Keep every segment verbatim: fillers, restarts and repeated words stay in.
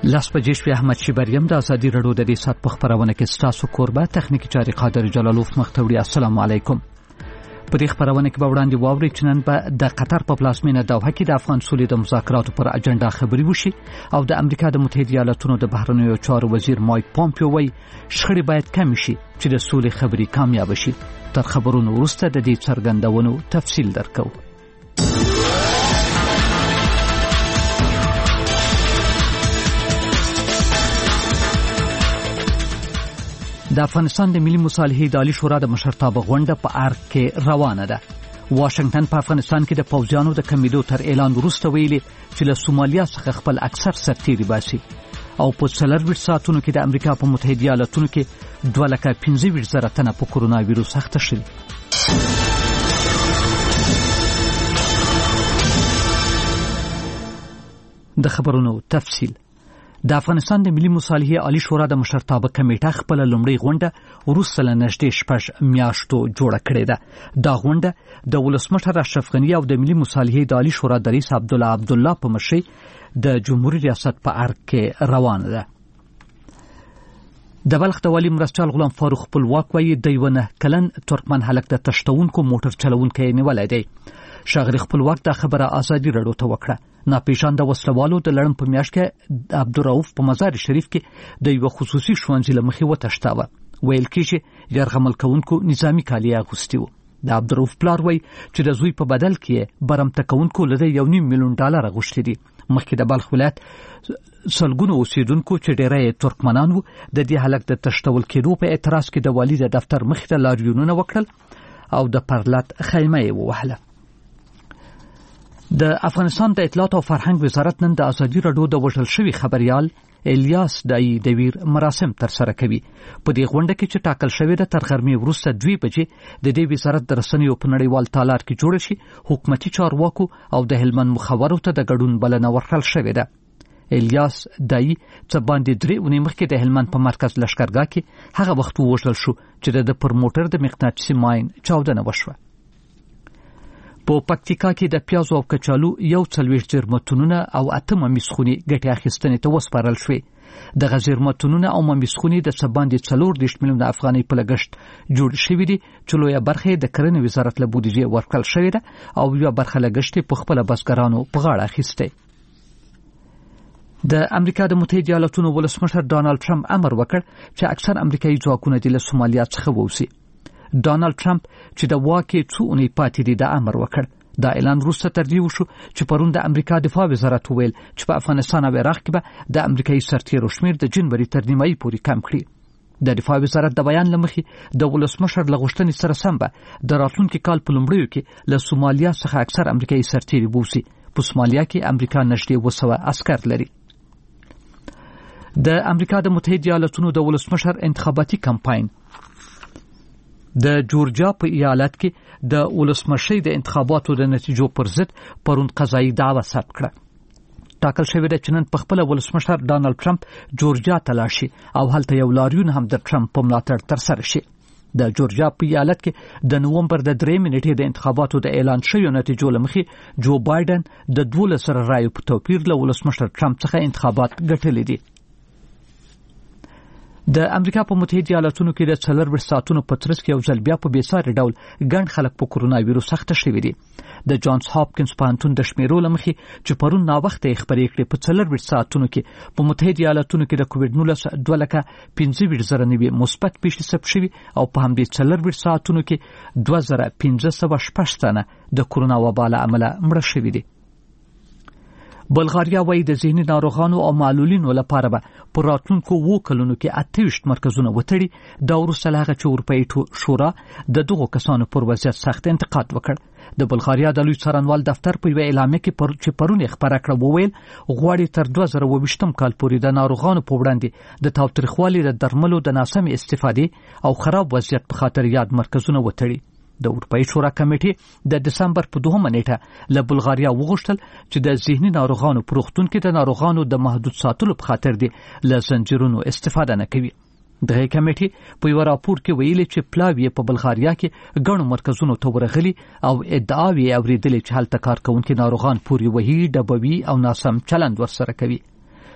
لاس بجې شوې احمد شیبریم د ازادي رادیو د دې سات په خبرونه کې ستاسو کوربه تخنیکی چاري قادر جلالوف مختوړي. السلام علیکم. په دې خبرونه کې به وړاندې واوري چې نن به د قطر په پلازمینه دوحه کې د افغان سولې د مذاکراتو پر اجنډا خبري وشي او د امریکا د متحده ایالاتونو د بهرنیو چارو وزیر مایک پامپیو وایي شخړې باید کم شي چې د سولې خبري کامیاب شي. تر خبرونو وروسته د دې څرګندونو تفصیل درکو. د افغانستان د ملي مصالحې د عالی شورا د مشرتابه غونډه په ارګ کې روانه ده. واشنگټن په افغانستان کې د پوځیانو د کمیدو تر اعلان وروسته ویلي چې له سومالیا څخه خپل اکثر سرتیري باسي او په څلور ساعتونو کې د امریکا په متحده ایالاتونو کې دوه لکه پنځه ویشت زره تنه په کورونا وایروس اخته شوي. د خبرونو تفصیل. د افغانستان د ملي مصالحې عالی شورا د مشرتابه کمیټه خپل لومړی غونډه وروسته له نږدې شپږ میاشتو جوړه کړې ده. دا غونډه د ولسمشر اشرف غني او د ملي مصالحې د عالی شورا د رئیس عبدالله عبدالله په مشرۍ د جمهوریت ریاست په ارګ کې روانه ده. د بلخ د والي مرستیال غلام فاروق خپلواک وایي د یو نه کلن ترکمن هلک د تشتونکو موټر چلونکی نیولی دی. ښاغلي خپلواک دا خبره ازادي رادیو ته وکړه. ناپېژانده وسلوالو د لړم په میاشت کې عبدالرؤف په مزار شریف کې د یو خصوصي ښوونځي له مخې وتښتاوه. ویل کېږي یرغمل کوونکو نظامي کالي اغوستي وو. د عبدالرؤف پلار وایي چې د زوی په بدل کې برمته کوونکو له یو نیم میلیون ډالر اغوښتي دي. مخکې د بلخ ولایت سلګونو اوسیدونکو چې ډېری ترکمنان وو د دې هلک د تښتول کېدو په اعتراض کې د والي د دفتر مخې ته لاریونونه وکړل او د پرلط خیمه یې ووهله. د افغانستان د اطلاعات او فرهنګ وزارت نن د ازادي رادیو د وژل شوي خبريال الیاس دای د ویر مراسم تر سره کوي. په دې غونډه کې چې ټاکل شوی د تر غرمې وروسته دوه بجې د دې وزارت د رسنیو په نړیوال تالار کې جوړ شي حکومتي چارواکو او د هلمند مخابرو ته د ګډون بلنه ورکړل شوې ده. الیاس دای چې باندې درې ونې مخکې د هلمند په مرکز لشکرګاه کې هغه وخت وژل شو چې د پرموټر د مقناطیسي ماین چاودنه وشوه. په پکتیکا کې د پیازو او کچالو یو څلوېښت زیرمتونونه او اته ممیزخونې ګټې اخیستنې ته وسپارل شوې. دغه زیرمتونونه او ممیزخونې د څه باندې څلور دېرش میلیونه افغانۍ په لګښت جوړ شوي دي چې لویه برخه یې د کرنې وزارت له بودیجې ورکړل شوې ده او یوه برخه لګښت یې په خپله بزګرانو په غاړه اخیستی. د امریکا د متحده ایالاتونو ولسمشر ډانلډ ټرمپ امر وکړ چې اکثر امریکایي ځواکونه دې له سومالیا څخه ووځي. ډانلډ ټرمپ چې د واکې څو اونۍ پاتې دي د امر وکړ. دا اعلان وروسته تر دې وشو چې پرون د امریکا دفاع وزارت وویل چې په افغانستان او عراق کې به د امریکایي سرتیرو شمېر د جنوري تر نیمایي پورې کم کړي. د دفاع وزارت د بیان له مخې د ولسمشر له غوښتنې سره سم به د راتلونکي کال په لومړیو کې له سومالیا څخه اکثر امریکایي سرتیري بوځي. په سومالیا کې امریکا نږدې اوه سوه عسکر لري. د امریکا د متحده ایالاتونو د ولسمشر انتخاباتي کمپاین د جورجیا په ایالت کې د ولسمشۍ د انتخاباتو د نتیجو پر ضد پرون قضایي دعوه ثبت کړه. ټاکل شوې ده چې نن په خپله ولسمشر ډانلډ ټرمپ جورجیا ته لاړ شي او هلته یو لاریون هم د ټرمپ په ملاتړ ترسره شي. د جورجیا په ایالت کې د نومبر د درېیمې نیټې د انتخاباتو د اعلان شویو نتیجو له مخې جو بایډن د دولس زره رایو په توپیر له ولسمشر ټرمپ څخه انتخابات ګټلي دي. د امریکا په متحده ایالاتونو کې د څلور ساعتونو په ترڅ کې یو ځل بیا په بېساري ډول ګڼ خلک په کورونا وایروس اخته شوي دي. د جانز هاپکینز پوهنتون د شمیرو له مخې چې پرون ناوخته یې خبرې کړې په څلور ساعتونو کې په متحده ایالاتونو کې د کووډ نولس دوه لکه پنځه ویشت زره نوي مثبت پیښې ثبت شوي او په همدې څلور ساعتونو کې دوه زره پنځه سوه شپږ تنه د کورونا وبا له امله مړه شوي دي. بلغاریا وایي د ذهني ناروغانو او معلولینو لپاره به په راتلونکو اووه کلونو کې اته ویشت مرکزونه وتړي. دا وروسته له هغه چې اروپایي شورا د دغو کسانو پر وضعیت سخت انتقاد وکړ. د بلغاریا د لوی څارنوال دفتر په یوه اعلامیه کې پر چې پرون یې خپره کړه وویل غواړي تر دوه زره اووه ویشتم کال پورې د ناروغانو په وړاندې د تاوتریخوالي د درملو د ناسمې استفادې او خراب وضعیت په خاطر یاد مرکزونه وتړي. د اروپایي شورا کمیټې د دسمبر په دوهمه نیټه له بلغاریا وغوښتل چې د ذهني ناروغانو په روغتون کې د ناروغانو د محدود ساتلو په خاطر دي له زنجیرونو استفاده نه کوي. دغه کمیټې په یو راپور کې ویلي چې پلاوی په بلغاریا کې ګڼو مرکزونو ته ورغلي او ادعاوې اورېدلې چې هلته کار کوونکي ناروغان پورې وهي ډبوي او ناسم چلند ورسره کوي.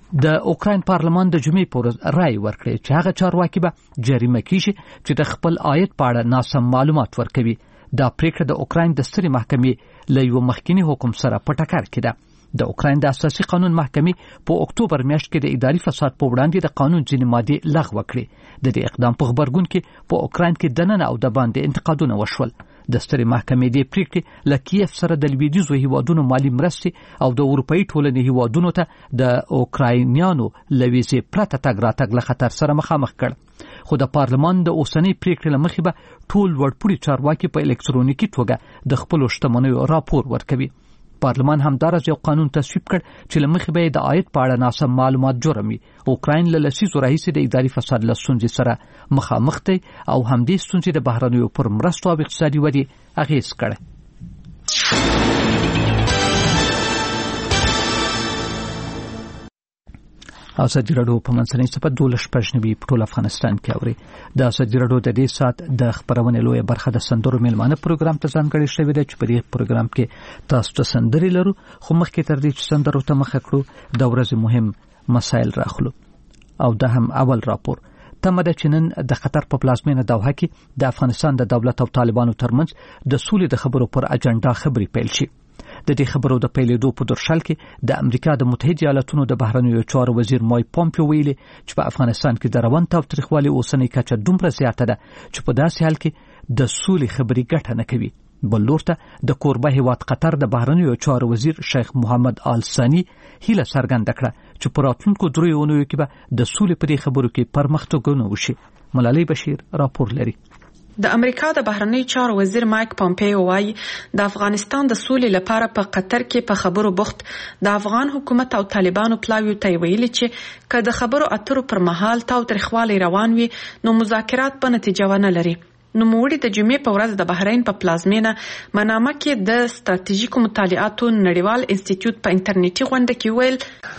د اوکراین پارلمان د جمعې په ورځ رائے ورکړې چې هغه چارواکي به جریمه کیږي چې د خپل عاید په اړه ناسم معلومات ورکوي. دا پریکړه د اوکراین د سترې محکمې له یو مخکینی حکم سره په ټکر کې ده. د اوکراین د اساسي قانون محکمې په اکتوبر میاشت کې د اداري فساد په وړاندې د قانون ځینې مادې لغوه کړې. د دې اقدام په خبرګون کې په اوکراین کې دننه او د باندې انتقادونه وشول. د سترې محکمې د پریکړې له کیف سره د لویدیځو هیوادونو مالی مرستې او د اروپאי ټولنې هیوادونو ته د اوکراینیانو لویزې پرته تګ راتګ له خطر سره مخامخ کړ. خو د پارلمان د اوسنۍ پریکړې له مخې به ټول وړپوړي چارواکي په الکترونیکي توګه د خپلو شتمنیو راپور ورکوي. پارلمان همدارس یو قانون تصویب کړ چې له مخې به د عاید په اړه ناسم معلومات جرم وي. اوکراین له لسیزو راهیسې د اداري فساد له ستونزې سره مخامخ دی او همدې ستونزې د بهرنیو پر مرستو او اقتصادي ودې اغېز کړی. ازادي راډیو په منځنۍ صفحه دولس پښنوي په ټول افغانستان کې اوري. د ازادي راډیو د دې سات د خبرونې لویه برخه د سندرو میلمانه پروګرام ته ځانګړې شوې ده چې په دې پروګرام کې تاسو ته سندرې لرو. خو مخکې تر دې چې سندرو ته مخه کړو د ورځې مهم مسایل راخلو. او دا هم اول راپور تمه ده چې نن د قطر په پلازمینه دوحه کې د افغانستان د دولت او طالبانو ترمنځ د سولې د خبرو پر اجنډا خبرې پیل شي. د دې خبرو د پیلېدو په درشل کې د امریکا د متحده ایالاتونو د بهرنیو چارو وزیر مایک پومپیو ویلي چې په افغانستان کې د روان تاوتریخوالي اوسنۍ کچه دومره زیاته ده چې په داسې حال کې د سولې خبرې ګټه نه کوي. بل لور ته د کوربه هیواد قطر د بهرنیو چارو وزیر شیخ محمد آل ثانی هیله څرګنده کړه چې په راتلونکو دریو اونیو کې به د سولې په دې خبرو کې پرمختګونه وشي. ملالۍ بشیر راپور لري. د امریکا د بهرنی چارو وزیر مایک پومپیو وايي د افغانستان د سولې لپاره په قطر کې په خبرو بوخت د افغان حکومت او طالبانو پلاویو ته ویلي چې که د خبرو اترو پر مهال تاوتریخوالی روان وي نو مذاکرات په نتیجه ونه لري. نو موړي د جمعې په ورځ د بحرین په پلازمینه منامه کې د ستراتیژیکو مطالعاتو نړیوال انسټیټیوټ په انټرنیټي غونډه کې ویل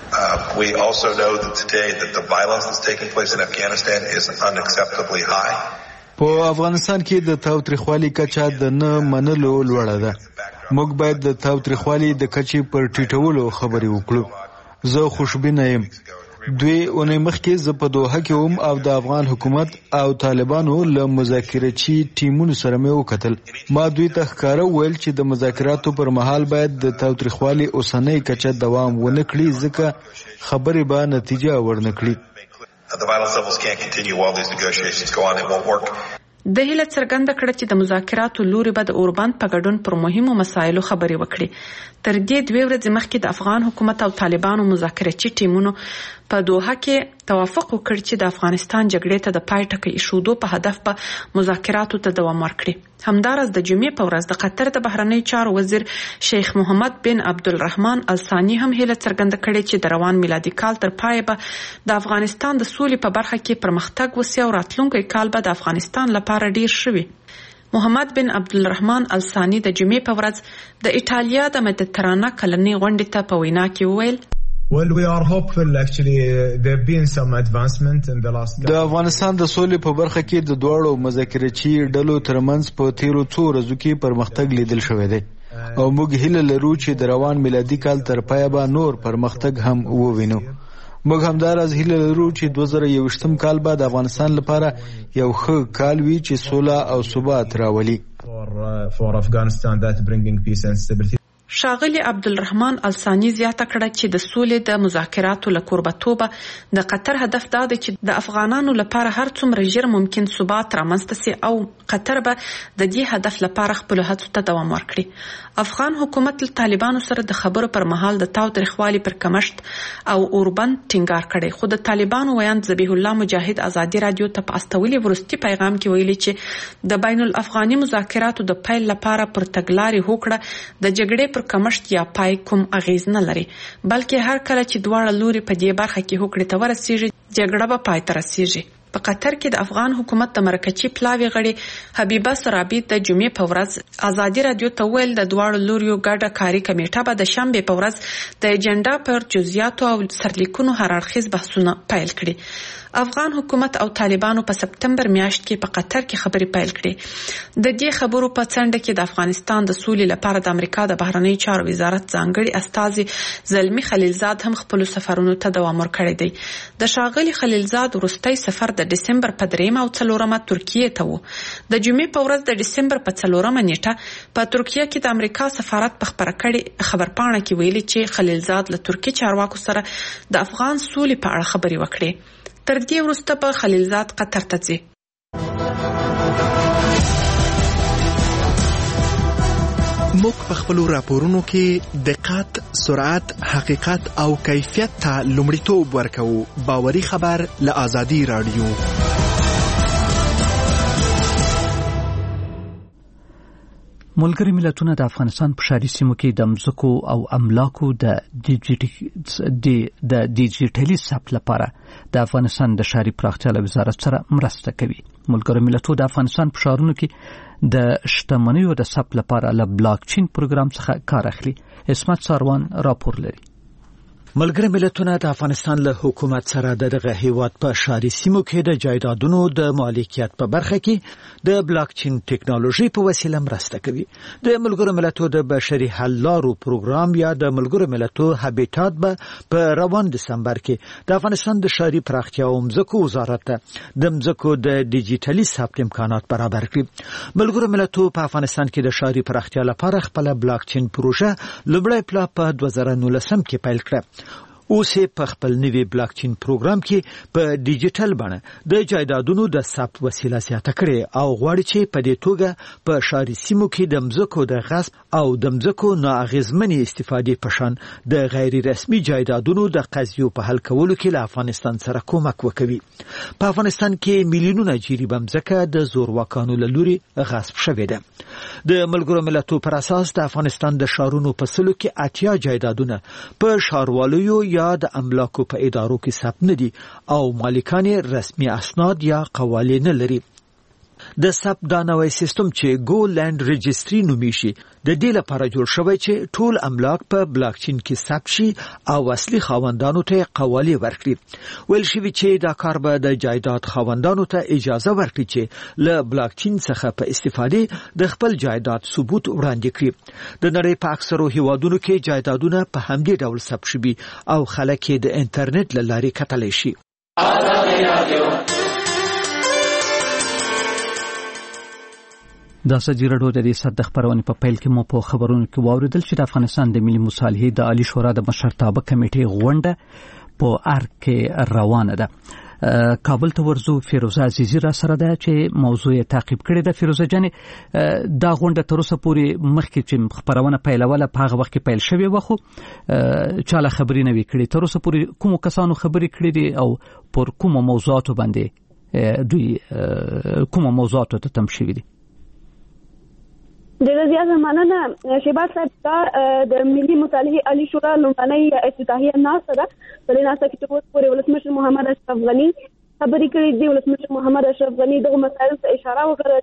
uh, we also know that today that the violence that's taking place in Afghanistan is unacceptably high. په افغانستان کې د تاوتریخوالي کچه د نه منلو لوړه ده. موږ باید د تاوتریخوالي د کچې پر ټیټولو خبرې وکړو. زه خوشبینه یم. دوی اونۍ مخکې زه په دوحه کې وم او د افغان حکومت او طالبانو له مذاکراتي ټیمونو سره مې وکتل. ما دوی ته ښکاره ویل چې د مذاکراتو پر مهال باید د تاوتریخوالي اوسنۍ کچه دوام ونه کړي ځکه خبرې به نتیجه ورنه کړي. The violence levels can't continue while these negotiations go on. It won't work. د هیله څرګنده کړه چې د مذاکراتو لوري به د اوربند په ګډون پر مهمو مسایلو خبرې وکړي. تر دې دوه ورځې مخکې د افغان حکومت او طالبانو مذاکراتي ټیمونو په دوحه کې توافق وکړ چې د افغانستان جګړې ته د پای ټکی ایښودو په هدف په مذاکراتو ته دوام ورکړي. همدارس د جمعې په ورځ د قطر د بهرنی چارو وزیر شیخ محمد بن عبدالرحمن الثانی هم هیله څرګنده کړې چې د روان میلادي کال تر پای به د افغانستان د سولې په برخه کې پرمختګ وسي او راتلونکي کال به د افغانستان لپاره ډیر شوي. محمد بن عبدالرحمن الثانی د جمعې په ورځ د ایټالیا د مدیترانه کلنۍ غونډې ته په وینا کې وویل Well, we are hopeful actually there have been some advancement in the last د افغانستان د سولې په برخه کې د دوړو مذاکراتي ډلو ترمنځ په تیرو څو ورځو کې پرمختګ لیدل شوی دی او موږ هیله لرو چې د روان میلادي کال تر پایه به نور پرمختګ هم ووینو. موږ همداراز هیله لرو چې دوه زره یوویشتم کال به د افغانستان لپاره یو ښه کال وي چې سوله او ثبات راولي. for, uh, for Afghanistan that bringing peace and stability. ښاغلي عبدالرحمن الثانی زیاته کړه چې د سولې د مذاکراتو له کوربتوبه د قطر هدف دا دی چې د افغانانو لپاره هر څومره ژر ممکن ثبات رامنځته سي او قطر به د دې هدف لپاره خپل هڅو ته دوام ورکړي. افغان حکومت له طالبانو سره د خبرو پر مهال د تاوتریخوالي پر کمښت او اوربند ټینګار کړي. خو د طالبانو ویاند ذبیح الله مجاهد ازادي رادیو ته په استولي ورستي پیغام کې ویلي چې د بین الافغاني مذاکراتو د پیل لپاره پر تګلارې هوکړه د جګړې پر کمښت یا پای کوم اغیز نه لري بلکې هر کله چې دواړه لوري په دې برخه کې هوکړې ته ورسیږي جګړه به پای ته رسیږي. په قطر کې د افغان حکومت د مرکزي پلاوي غړي حبیبه سرابي د جمعې په ورځ ازادي رادیو ته ویل د دواړو لوريو ګډه کاري کمیټه به د شنبه په ورځ د ایجنډا پر جزئیاتو او سرلیکونو هررخیز بحثونه پیل کړي. افغان حکومت او طالبانو په سپتمبر میاشت کې په قطر کې خبرې پیل کړې. د دې خبرو په څنډه کې د افغانستان د سولې لپاره د امریکا د بهرنی چارو وزارت ځانګړي استازي زلمی خلیلزاد هم خپل سفرونو ته دوام ورکړی دی. د شاغلي خلیلزاد وروستي سفر د دسمبر په درېمه او څلورمه ترکیه ته و. د جمعې په ورځ د دسمبر په څلورمه نیټه په ترکیه کې د امریکا سفارت په خبره کړي خبرپاڼه کې ویلي چې خلیلزاد له ترکی چارواکو سره د افغان سولې په اړه خبرې وکړي. تر دې وروسته په خلیلزاد قطر ته ځي. موږ په خپل راپورونو کې دقت، سرعت، حقیقت او کیفیت ته لومړیتوب ورکوو. باوري خبر له آزادي رادیو. ملګری ملتونه د افغانستان په ښاري سیمو کې د مځکو او املاکو د د ډیجیټلي ثبت لپاره د افغانستان د ښاري پراختیا وزارت سره مرسته کوي. ملګری ملتونه د افغانستان په ښارونو کې د شتمنیو د ثبت لپاره له بلاک چین پروګرام څخه کار اخلي. اسمت ساروان راپور لري. ملګری ملتونه د افغانستان له حکومت سره دغه هیواد په ښاري سیمو کې د جایدادونو د مالکیت په برخه کې د بلاک چین ټیکنالوژي په وسیله مرسته کوي. د ملګرو ملتونو د بشري حل لارو پروګرام یا د ملګرو ملتونو هابیټات به په روان دسمبر کې د افغانستان د ښاري پراختیا او مځکو وزارت د مځکو د ډیجیټلي ثبت امکانات برابر کړي. ملګرو ملتونو په افغانستان کې د ښاري پراختیا لپاره خپل بلاک چین پروژه لومړی پلا په دوه زره نولسم کې پیل کړه. اوس په خپل نوي بلاک چین پروګرام کې په ډیجیټل بڼه د جایدادونو د ثبت وسیله زیاته کړي او غواړي چې په دې توګه په ښاري سیمو کې د مځکو د غصب او د مځکو نااغیزمنې استفادې په شان د غیر رسمي جایدادونو د قضیو په حل کولو کې له افغانستان سره کومک وکوي. په افغانستان کې میلیونونه جریبه مځکه د زورواکانو له لوري غصب شوې ده. د ملګرو ملتونو پر اساس د افغانستان د ښارونو په سلو کې اتیا جایدادونه په ښارواليو یا د املاکو په ادارو کې ثبت نه دي او مالکان رسمي اسناد یا قوالې نه لري. د ثبت دا نوی سیستم چې گو لند رجستری نومیږي د دې لپاره جوړ شوی چې ټول املاک په بلاک چین کې ثبت شي او اصلي خاوندانو ته قوالې ورکړي. ویل شوی چې دا کار به د جایداد خاوندانو ته اجازه ورکړي چې له بلاک چین څخه په استفادې د خپل جایداد ثبوت وړاندې کړي. د نړۍ په اکثرو هیوادونو کې جایدادونه په همدې ډول ثبت شوي او خلک د انټرنیټ له لارې کتلی شي. د ازادي راډیو د دې صد خبرونه په پیل کې مو په خبرونو کې واوریدل چې د افغانستان د ملي مصالحې د عالی شورا د مشرتابه کمیټې غونډه په ارګ کې روانه ده. کابل ته ورځو. فیروزه عزیزی را سره ده چې موضوع تعقیب کړي ده. فیروزه جان، دا غونډه تر اوسه پورې مخکې چې خبرونه پیلوله په هغه وخت کې پیل شوې و، خو چاله خبرې نه وي کړي. تر اوسه پورې کوم کسانو خبرې کړي دي او پر کوم موضوعاتو باندې دوی کوم موضوعاتو ته تم شوي دي؟ ډېره زیاته مننه شهباز صاحب. دا د ملي مصالحې عالی شورا لومړنۍ افتتاحیه ناسته ده. په دې ناسته کې اوس پورې ولسمشر محمد اشرف غني خبرې کړې دي. ولسمشر محمد اشرف غني دغه مسایلو ته اشاره وکړه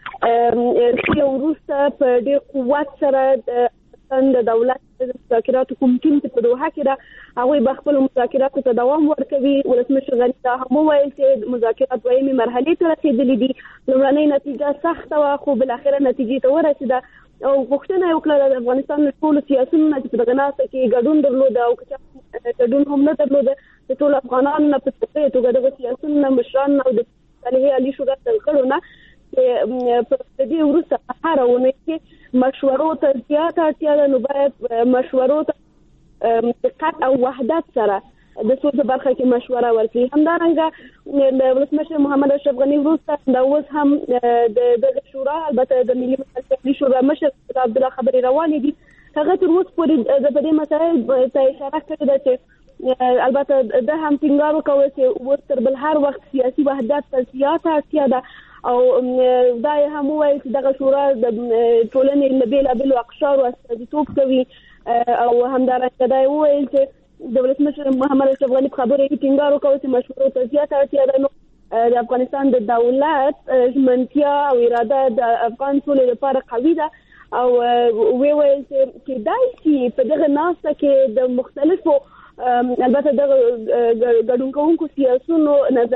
چې یو وروسته په ډېر قوت سره د دولت د مذاکراتو کوم ټیم چې په دوحه کې ده هغوی به خپلو مذاکراتو ته دوام ورکوي. ولسمشر غني دا هم وویل چې مذاکرات دویمې مرحلې ته رسېدلي دي. لومړنۍ نتیجه سخته وه خو بالاخره نتیجې ته ورسېده او غوښتنه یې وکړه د افغانستان له ټولو سیاسیونو نه چې په دغه ناسته کې ګډون درلوده او که چا ګډون هم نه درلوده د ټولو افغانانو نه په څپې توګه دغه سیاسیونو نه مشرانو او د مصالحې عالي شورا د غړو نه چې په دې وروسته په هره اونۍ کې مشورو ته زیاته اړتیا ده، نو باید مشورو ته دقت او وحدت سره د څه برخه کې مشوره ورکړي. همدارنګه د ولسمشر محمد اشرف غني وروسته دا اوس هم د دغه شورا البته د ملي مصالحې شورا مشر عبدالله خبري روانې دي. هغه تر اوسه پورې د دې مسایل ته اشاره کړې ده چې البته د هم ټینګار وکړ چې اوس تر بل هر وخت سیاسي وحدت ته زیاته اړتیا ده او دا یې هم وویل چې دغه شورا د ټولنې له بېلابېلو اقشارو استازیتوب کوي او همدارنګه دا یې وویل چې د ولسمشر محمد اشرف غني په خبرو کې ټینګار وکړ چې مشورو ته زیاته اړتیا ده. نو د افغانستان د دولت ژمنتیا او اراده د افغان ټولو لپاره قوي ده او وی ویل چې دای چې په دغه ناسته کې د مختلفو البته د ګډون کوونکو سیاسيونو نظر